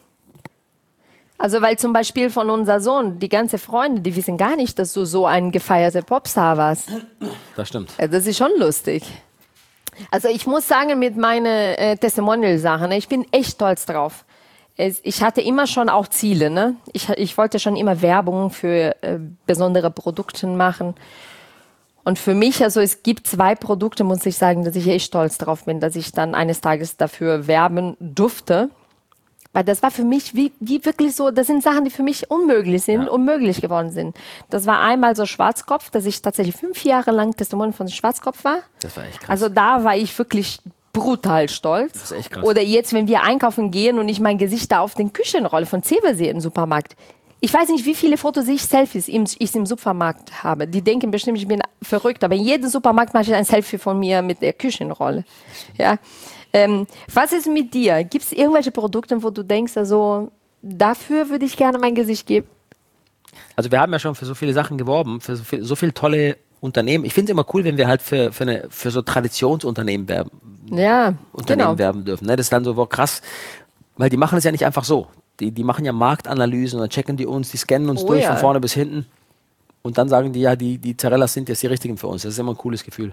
Also weil zum Beispiel von unser Sohn, die ganze Freunde, die wissen gar nicht, dass du so ein gefeierter Popstar warst. Das stimmt. Ja, das ist schon lustig. Also ich muss sagen, mit meinen äh, Testimonial-Sachen, ne, ich bin echt stolz drauf. Es, ich hatte immer schon auch Ziele. Ne? Ich, ich wollte schon immer Werbung für äh, besondere Produkte machen. Und für mich, also es gibt zwei Produkte, muss ich sagen, dass ich echt stolz drauf bin, dass ich dann eines Tages dafür werben durfte. Weil das war für mich wie, wie wirklich so, das sind Sachen, die für mich unmöglich sind, Ja. unmöglich geworden sind. Das war einmal so Schwarzkopf, dass ich tatsächlich fünf Jahre lang Testimonial von Schwarzkopf war. Das war echt krass. Also da war ich wirklich brutal stolz. Das ist echt krass. Oder jetzt, wenn wir einkaufen gehen und ich mein Gesicht da auf den Küchenrolle von Zewe sehe im Supermarkt. Ich weiß nicht, wie viele Fotos ich Selfies im, ich im Supermarkt habe. Die denken bestimmt, ich bin verrückt, aber in jedem Supermarkt mache ich ein Selfie von mir mit der Küchenrolle. Ja. Ähm, was ist mit dir? Gibt es irgendwelche Produkte, wo du denkst, also dafür würde ich gerne mein Gesicht geben? Also wir haben ja schon für so viele Sachen geworben, für so, viel, so viele tolle Unternehmen. Ich finde es immer cool, wenn wir halt für, für, eine, für so Traditionsunternehmen werben, Ja, Unternehmen genau. werben dürfen. Ne? Das ist dann so wow, krass, weil die machen es ja nicht einfach so. Die, die machen ja Marktanalysen und dann checken die uns, die scannen uns Oh durch ja. von vorne bis hinten und dann sagen die, ja, die, die Zarellas sind jetzt die richtigen für uns. Das ist immer ein cooles Gefühl.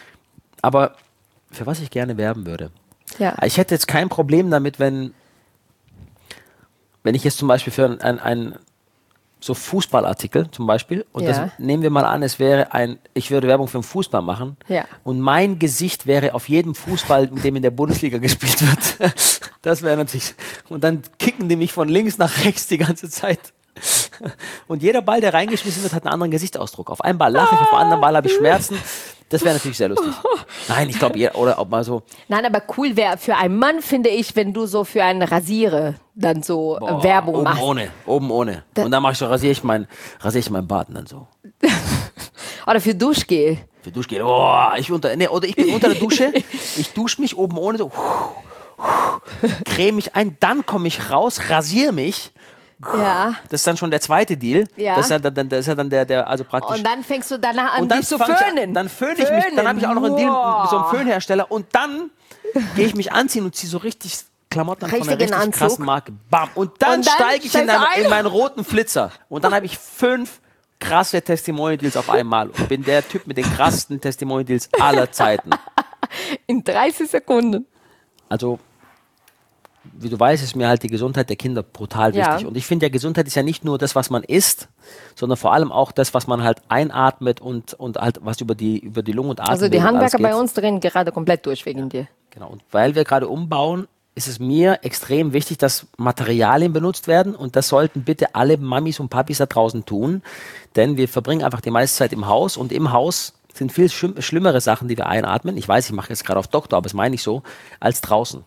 Aber für was ich gerne werben würde, Ja. ich hätte jetzt kein Problem damit, wenn, wenn ich jetzt zum Beispiel für ein, ein so Fußballartikel zum Beispiel, und Ja. das nehmen wir mal an, es wäre ein, ich würde Werbung für einen Fußball machen, Ja. und mein Gesicht wäre auf jedem Fußball, mit dem in der Bundesliga gespielt wird. Das wäre natürlich, und dann kicken die mich von links nach rechts die ganze Zeit. Und jeder Ball, der reingeschmissen wird, hat einen anderen Gesichtsausdruck. Auf einem Ball lache ich, auf dem anderen Ball habe ich Schmerzen. Das wäre natürlich sehr lustig. Nein, ich glaube, oder auch mal so, Nein, aber cool wäre für einen Mann, finde ich, wenn du so für einen Rasiere dann so boah, äh, Werbung oben machst. ohne, oben ohne. Und dann mache ich so, rasiere ich mein, rasiere ich meinen Bart und dann so. Oder für Duschgel. Für Duschgel, oh, ich unter, nee, oder ich bin unter der Dusche, ich dusche mich oben ohne so, creme mich ein, dann komme ich raus, rasiere mich. Ja. Das ist dann schon der zweite Deal. Ja. Das ist ja dann, das ist ja dann der, der, also praktisch. Und dann fängst du danach an, Und dann dich zu fang ich an- föhnen. Dann föhne ich mich, dann habe ich auch noch einen Deal mit so einem Wow. Föhnhersteller und dann gehe ich mich anziehen und ziehe so richtig Klamotten an von einer Richtigen richtig Anzug. krassen Marke. Bam. Und dann, Und dann steige ich in, steigst du einen, in ein. meinen roten Flitzer. Und dann habe ich fünf krasse Testimonial-Deals auf einmal und bin der Typ mit den krassesten Testimonial-Deals aller Zeiten. In dreißig Sekunden. Also, wie du weißt, ist mir halt die Gesundheit der Kinder brutal Ja. wichtig. Und ich finde ja, Gesundheit ist ja nicht nur das, was man isst, sondern vor allem auch das, was man halt einatmet und, und halt was über die, über die Lungen und Atem. Also die Handwerker bei uns drehen gerade komplett durch wegen dir. Genau. Und weil wir gerade umbauen, ist es mir extrem wichtig, dass Materialien benutzt werden. Und das sollten bitte alle Mamis und Papis da draußen tun. Denn wir verbringen einfach die meiste Zeit im Haus. Und im Haus sind viel schlimm, schlimmere Sachen, die wir einatmen. Ich weiß, ich mache jetzt gerade auf Doktor, aber das meine ich so, als draußen.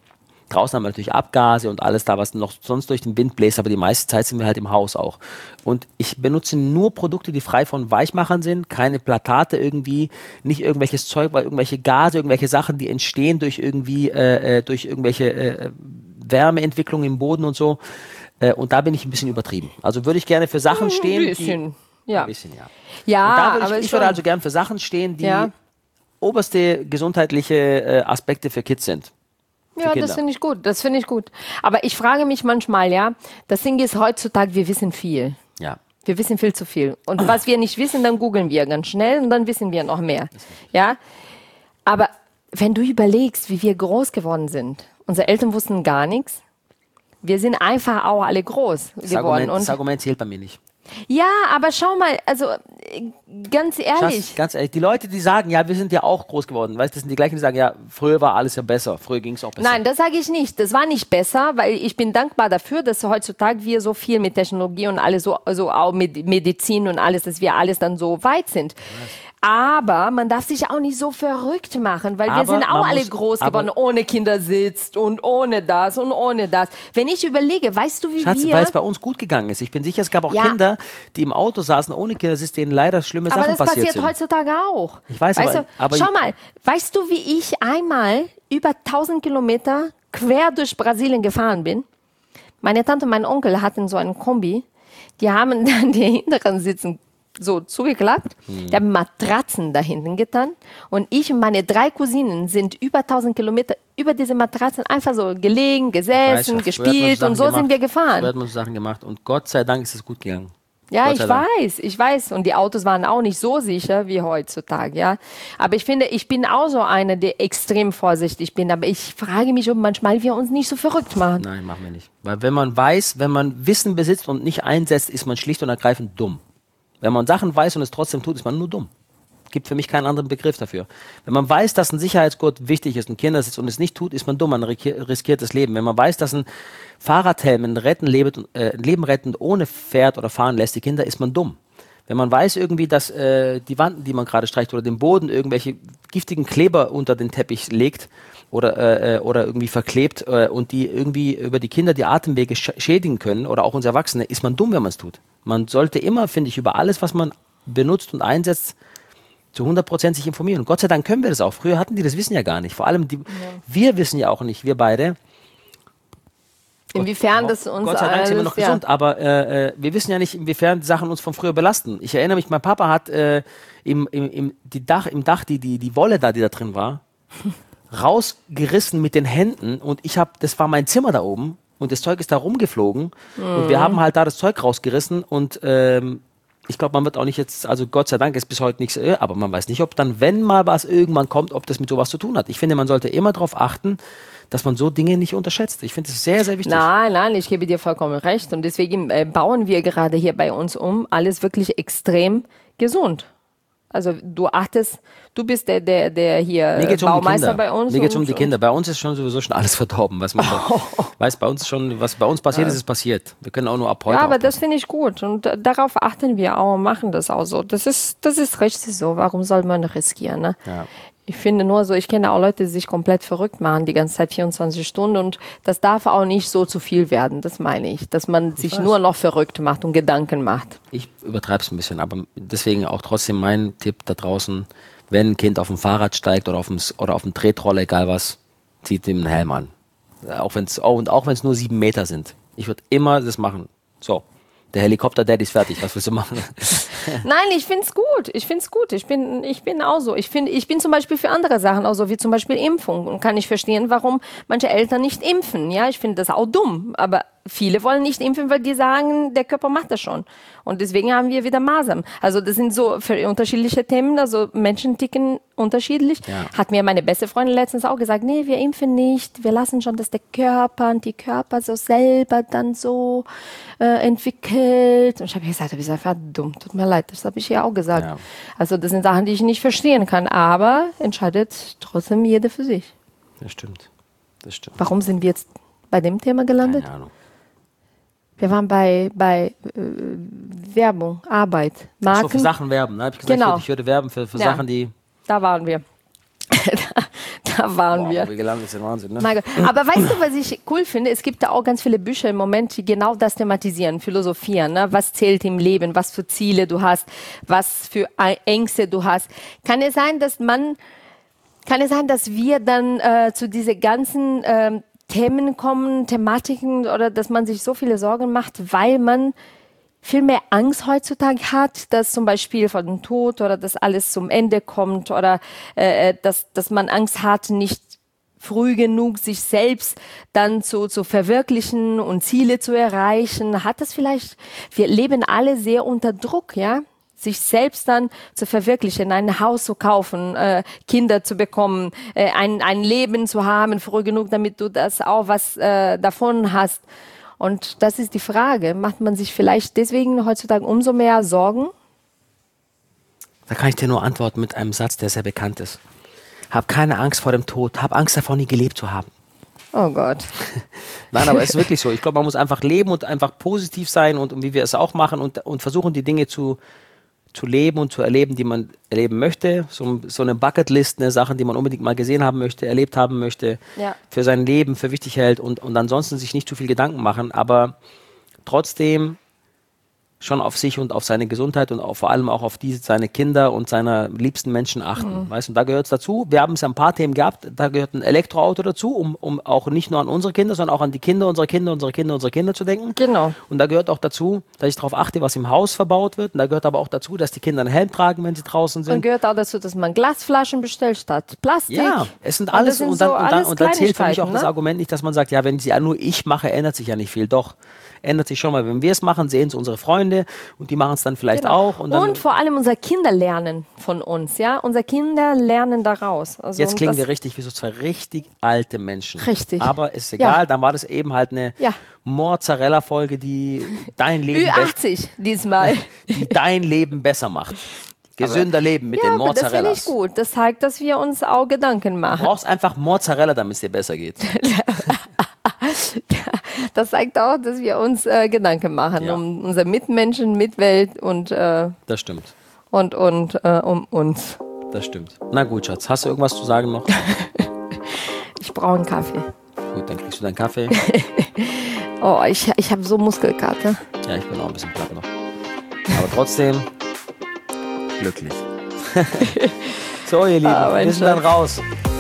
Draußen haben wir natürlich Abgase und alles da, was noch sonst durch den Wind bläst, aber die meiste Zeit sind wir halt im Haus auch. Und ich benutze nur Produkte, die frei von Weichmachern sind, keine Plakate irgendwie, nicht irgendwelches Zeug, weil irgendwelche Gase, irgendwelche Sachen, die entstehen durch irgendwie, äh, durch irgendwelche äh, Wärmeentwicklung im Boden und so. Äh, und da bin ich ein bisschen übertrieben. Also würde ich gerne für Sachen stehen, ein bisschen, die, ja. Ein bisschen, ja. Ja, und da würde aber ich, ich würde schon- also gerne für Sachen stehen, die Ja. oberste gesundheitliche äh, Aspekte für Kids sind. Ja, Kinder. das finde ich gut, das finde ich gut. Aber ich frage mich manchmal, ja, das Ding ist heutzutage, wir wissen viel. Ja. Wir wissen viel zu viel. Und was wir nicht wissen, dann googeln wir ganz schnell und dann wissen wir noch mehr. Ja? Aber wenn du überlegst, wie wir groß geworden sind, unsere Eltern wussten gar nichts. Wir sind einfach auch alle groß Das geworden. Argument, Und das Argument zählt bei mir nicht. ja, aber schau mal, also äh, ganz ehrlich. Schatz, ganz ehrlich, die Leute, die sagen, ja, wir sind ja auch groß geworden, weißt du, das sind die gleichen, die sagen, ja, früher war alles ja besser, früher ging es auch besser. Nein, das sage ich nicht. Das war nicht besser, weil ich bin dankbar dafür, dass heutzutage wir so viel mit Technologie und alles so, so auch mit Medizin und alles, dass wir alles dann so weit sind. Aber man darf sich auch nicht so verrückt machen, weil wir Aber sind auch man alle muss- groß aber- geworden, ohne Kindersitz und ohne das und ohne das. Wenn ich überlege, weißt du, wie Schatz, wir... weil es bei uns gut gegangen ist. Ich bin sicher, es gab auch Ja. Kinder, die im Auto saßen ohne Kindersitz, denen leider schlimme Aber Sachen das passiert passiert sind. heutzutage auch. Ich weiß, weißt aber- du, aber- schau mal, weißt du, wie ich einmal über tausend Kilometer quer durch Brasilien gefahren bin? Meine Tante und mein Onkel hatten so einen Kombi. Die haben dann die hinteren Sitzen so zugeklappt. Hm. Die haben Matratzen da hinten getan. Und ich und meine drei Cousinen sind über tausend Kilometer über diese Matratzen einfach so gelegen, gesessen, Weißt du, früher hat man gespielt Sachen und so gemacht. sind wir Früher gefahren. hat man so Sachen gemacht und Gott sei Dank ist es gut gegangen. Ja, Gott ich sei Dank. weiß, ich weiß. Und die Autos waren auch nicht so sicher wie heutzutage, ja. Aber ich finde, ich bin auch so eine, die extrem vorsichtig bin. Aber ich frage mich, ob manchmal wir uns nicht so verrückt machen. Nein, machen wir nicht. Weil wenn man weiß, wenn man Wissen besitzt und nicht einsetzt, ist man schlicht und ergreifend dumm. Wenn man Sachen weiß und es trotzdem tut, ist man nur dumm. Gibt für mich keinen anderen Begriff dafür. Wenn man weiß, dass ein Sicherheitsgurt wichtig ist, ein Kindersitz und es nicht tut, ist man dumm, man riskiert das Leben. Wenn man weiß, dass ein Fahrradhelm ein, retten, lebend, äh, ein Leben rettend ohne fährt oder fahren lässt, die Kinder, ist man dumm. Wenn man weiß irgendwie, dass äh, die Wanden, die man gerade streicht oder den Boden irgendwelche giftigen Kleber unter den Teppich legt oder, äh, oder irgendwie verklebt äh, und die irgendwie über die Kinder die Atemwege sch- schädigen können oder auch uns Erwachsene, ist man dumm, wenn man es tut. Man sollte immer, finde ich, über alles, was man benutzt und einsetzt, zu hundert Prozent sich informieren. Und Gott sei Dank können wir das auch. Früher hatten die das Wissen ja gar nicht. Vor allem, die, wir wissen ja auch nicht, wir beide. Inwiefern das uns Gott sei Dank sind wir alles, noch gesund, aber äh, äh, wir wissen ja nicht, inwiefern die Sachen uns von früher belasten. Ich erinnere mich, mein Papa hat äh, im, im, im, die Dach, im Dach die, die, die Wolle da, die da drin war, rausgerissen mit den Händen und ich habe, das war mein Zimmer da oben und das Zeug ist da rumgeflogen und wir haben halt da das Zeug rausgerissen und ähm, ich glaube, man wird auch nicht jetzt, also Gott sei Dank ist bis heute nichts, äh, aber man weiß nicht, ob dann, wenn mal was irgendwann kommt, ob das mit sowas zu tun hat. Ich finde, man sollte immer darauf achten, dass man so Dinge nicht unterschätzt. Ich finde das sehr, sehr wichtig. Nein, nein, ich gebe dir vollkommen recht. Und deswegen äh, bauen wir gerade hier bei uns um alles wirklich extrem gesund. Also du achtest, du bist der, der, der hier Mir geht's um die Baumeister Kinder. bei uns. Mir geht es um und- die Kinder. Bei uns ist schon sowieso schon alles verdorben. Was man weiß, bei uns schon, was bei uns passiert ist, ist passiert. Wir können auch nur ab heute Ja, aber aufpassen. das finde ich gut. Und äh, darauf achten wir auch und machen das auch so. Das ist, das ist richtig so. Warum soll man riskieren? Ne? Ja. Ich finde nur so, ich kenne auch Leute, die sich komplett verrückt machen, die ganze Zeit vierundzwanzig Stunden. Und das darf auch nicht so zu viel werden. Das meine ich. Dass man sich weiß. nur noch verrückt macht und Gedanken macht. Ich übertreibe es ein bisschen, aber deswegen auch trotzdem mein Tipp da draußen, wenn ein Kind auf dem Fahrrad steigt oder auf dem, oder auf dem Tretroller, egal was, zieht ihm einen Helm an. Auch wenn's, oh, und auch wenn es nur sieben Meter sind. Ich würde immer das machen. So, der Helikopter-Daddy ist fertig, was willst du machen? Nein, ich finde es gut. Ich finde es gut. Ich bin, ich bin auch so. Ich, find, ich bin zum Beispiel für andere Sachen auch so, wie zum Beispiel Impfung. Und kann ich verstehen, warum manche Eltern nicht impfen. Ja, ich finde das auch dumm. Aber viele wollen nicht impfen, weil die sagen, der Körper macht das schon. Und deswegen haben wir wieder Masern. Also das sind so für unterschiedliche Themen. Also Menschen ticken unterschiedlich. Ja. Hat mir meine beste Freundin letztens auch gesagt, nee, wir impfen nicht. Wir lassen schon, dass der Körper und die Körper so selber dann so äh, entwickelt. Und ich habe gesagt, du bist einfach dumm. Tut mir leid, das habe ich ja auch gesagt. Ja. Also das sind Sachen, die ich nicht verstehen kann. Aber entscheidet trotzdem jeder für sich. Das stimmt. Das stimmt. Warum sind wir jetzt bei dem Thema gelandet? Keine Ahnung. Wir waren bei, bei äh, Werbung, Arbeit, Marken. So für Sachen werben. Ne? Hab ich gesagt, Genau. ich, würde, ich würde werben für, für Ja. Sachen, die. Da waren wir. da, Da waren Boah, wir. wie gelandet sind, Wahnsinn, ne? Mein Gott. Aber weißt du, was ich cool finde? Es gibt da auch ganz viele Bücher im Moment, die genau das thematisieren, philosophieren. Ne? Was zählt im Leben, was für Ziele du hast, was für Ängste du hast. Kann es sein, dass man, kann es sein, dass wir dann äh, zu diesen ganzen ähm, Themen kommen, Thematiken, oder dass man sich so viele Sorgen macht, weil man viel mehr Angst heutzutage hat, dass zum Beispiel vor dem Tod oder dass alles zum Ende kommt oder äh, dass, dass man Angst hat, nicht früh genug sich selbst dann zu, zu verwirklichen und Ziele zu erreichen. Hat das vielleicht, wir leben alle sehr unter Druck, ja? Sich selbst dann zu verwirklichen, ein Haus zu kaufen, äh, Kinder zu bekommen, äh, ein, ein Leben zu haben, früh genug, damit du das auch was äh, davon hast. Und das ist die Frage, macht man sich vielleicht deswegen heutzutage umso mehr Sorgen? Da kann ich dir nur antworten mit einem Satz, der sehr bekannt ist. Hab keine Angst vor dem Tod, hab Angst davor, nie gelebt zu haben. Oh Gott. Nein, aber es ist wirklich so. Ich glaube, man muss einfach leben und einfach positiv sein und, und wie wir es auch machen und, und versuchen, die Dinge zu, zu leben und zu erleben, die man erleben möchte. So, so eine Bucketlist, ne, Sachen, die man unbedingt mal gesehen haben möchte, erlebt haben möchte, Ja. für sein Leben für wichtig hält und, und ansonsten sich nicht zu viel Gedanken machen, aber trotzdem schon auf sich und auf seine Gesundheit und auch, vor allem auch auf die, seine Kinder und seine liebsten Menschen achten. Mhm. Weißt? Und da gehört es dazu. Wir haben es ja ein paar Themen gehabt, da gehört ein Elektroauto dazu, um, um auch nicht nur an unsere Kinder, sondern auch an die Kinder unserer Kinder, unsere Kinder, unsere Kinder zu denken. Genau. Und da gehört auch dazu, dass ich darauf achte, was im Haus verbaut wird. Und da gehört aber auch dazu, dass die Kinder einen Helm tragen, wenn sie draußen sind. Und gehört auch dazu, dass man Glasflaschen bestellt statt Plastik. Ja, es sind alles, und, und, dann, so und, dann, alles und da zählt für mich auch ne? das Argument nicht, dass man sagt, ja, wenn sie ja nur ich mache, ändert sich ja nicht viel. Doch, ändert sich schon mal. Wenn wir es machen, sehen es unsere Freunde und die machen es dann vielleicht Genau. auch. Und, dann, und vor allem unsere Kinder lernen von uns, ja. Unsere Kinder lernen daraus. Also jetzt klingen das, wir richtig wie so zwei richtig alte Menschen. Richtig. Aber ist egal, Ja. dann war das eben halt eine Ja. Mozzarella-Folge, die dein Leben, Ü achtzig diesmal. die dein Leben besser macht. Gesünder Leben mit Ja, den aber das finde Mozzarellas. ich gut. Das zeigt, dass wir uns auch Gedanken Du machen. brauchst einfach Mozzarella, damit es dir besser geht. Das zeigt auch, dass wir uns äh, Gedanken machen Ja. um unsere Mitmenschen, Mitwelt und, äh, Das stimmt. und, und äh, um uns. Das stimmt. Na gut, Schatz. Hast du irgendwas zu sagen noch? Ich brauche einen Kaffee. Gut, dann kriegst du deinen Kaffee. Oh, ich, ich habe so Muskelkater. Ja, ich bin auch ein bisschen platt noch. Aber trotzdem glücklich. So, ihr Lieben, Ah, mein wir sind dann raus.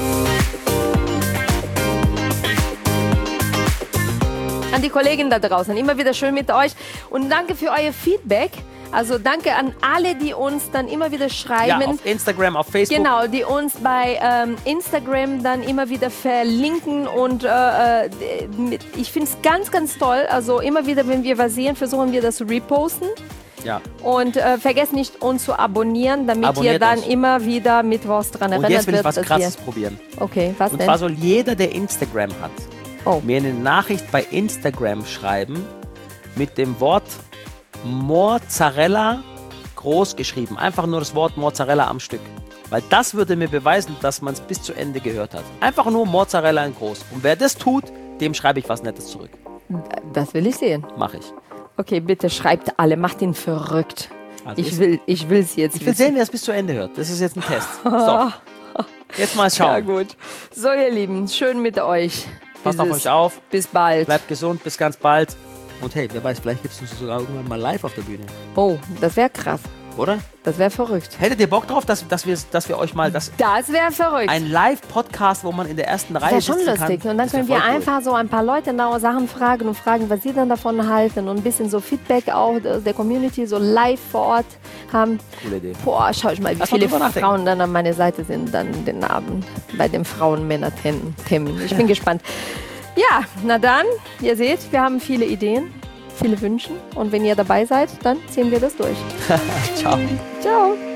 An die Kollegen da draußen, immer wieder schön mit euch und danke für euer Feedback. Also danke an alle, die uns dann immer wieder Ja, schreiben. auf Instagram, auf Facebook. Genau, die uns bei ähm, Instagram dann immer wieder verlinken und äh, äh, mit- ich finde es ganz, ganz toll. Also immer wieder, wenn wir was sehen, versuchen wir das zu reposten. Ja. Und äh, vergesst nicht, uns zu abonnieren, damit Abonniert ihr dann uns. immer wieder mittwochs dran Und erinnert jetzt will ich wird, was dass Krasses wir... probieren. Okay, was Und denn? zwar soll jeder, der Instagram hat, Oh. mir eine Nachricht bei Instagram schreiben mit dem Wort Mozzarella groß geschrieben. Einfach nur das Wort Mozzarella am Stück. Weil das würde mir beweisen, dass man es bis zu Ende gehört hat. Einfach nur Mozzarella in groß. Und wer das tut, dem schreibe ich was Nettes zurück. Das will ich sehen. Mache ich. Okay, bitte schreibt alle, macht ihn verrückt. Also Ich ich- will, ich will es jetzt Ich will wissen. sehen, wer es bis zu Ende hört. Das ist jetzt ein Test. So. Jetzt mal Ja, schauen. gut. So, ihr Lieben, schön mit euch. Passt auf Dieses- euch auf. Bis bald. Bleibt gesund. Bis ganz bald. Und hey, wer weiß, vielleicht gibt es uns sogar irgendwann mal live auf der Bühne. Oh, das wäre krass. Oder? Das wäre verrückt. Hättet ihr Bock drauf, dass, dass, wir, dass wir euch mal das, Das wäre verrückt. ein Live-Podcast, wo man in der ersten Das Reihe wäre schon sitzen lustig. kann? Und dann Das wär können wir voll cool. einfach so ein paar Leute genaue Sachen fragen und fragen, was sie dann davon halten und ein bisschen so Feedback auch der Community so live vor Ort haben. Coole Idee. Boah, schau ich mal, wie Lass mal viele drüber nachdenken. Frauen dann an meiner Seite sind dann den Abend bei den Frauen-Männer-Themen. Ich bin gespannt. Ja, na dann, ihr seht, wir haben viele Ideen, viele Wünsche und wenn ihr dabei seid, dann ziehen wir das durch. Ciao. Ciao.